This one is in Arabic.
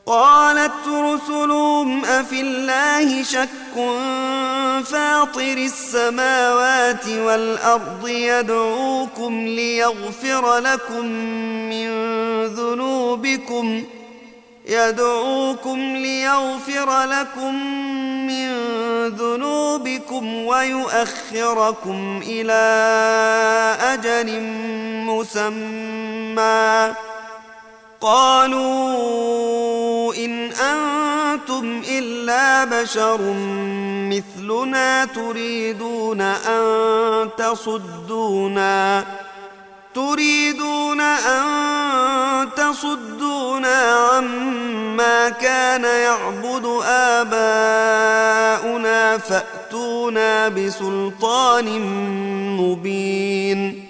قالت رسلهم أفي الله شك فاطر السماوات والأرض يدعوكم ليغفر لكم من ذنوبكم ويؤخركم إلى أجل مسمى. قالوا إن أنتم إلا بشر مثلنا تريدون أن تصدونا عما كان يعبد آباؤنا فأتونا بسلطان مبين.